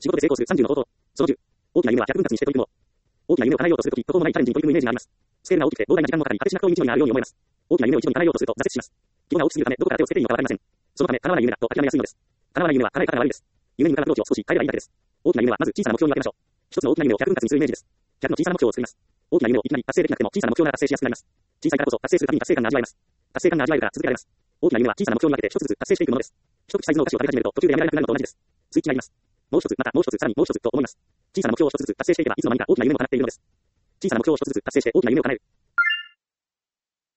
仕事で成功する30の方法。その10。大きな夢は逆分割にして取り組もう。大きな夢を叶えようとするとき、途方もないチャレンジに取り組むイメージがあります。スケールが大きくて膨大な時間もかかり、果てしなく遠い道のりがあるように思えます。大きな夢を一度に叶えようとすると挫折します。規模が大きすぎるため、どこから手をつけていいのかわかりません。そのため、叶わない夢だと諦めやすいのです。叶わない夢は叶え方が悪いです。夢に向かうアプローチを少し変えればいいだけです。大きな夢はまず小さな目標に分けましょう。一つの大きな夢を100分割にするイメージです。100の小さな目標を作ります。大きな夢をいきなり達成できなくても小さな目標なら達成しやすくなります。小さいからこそ達成するたびに達成感が味わえます。達成感が味わえるから続けられます。大きな夢は小さな目標に分けて一つずつ達成していくものです。一口サイズのお菓子を食べ始めると途中でやめられなくなるのと同じです。スイッチになります。もう一つ、またもう一つ、さらにもう一つと思います。小さな目標を一つずつ達成していけばいつの間にか大きな夢も叶っているのです。小さな目標を一つずつ達成して大きな夢を叶える。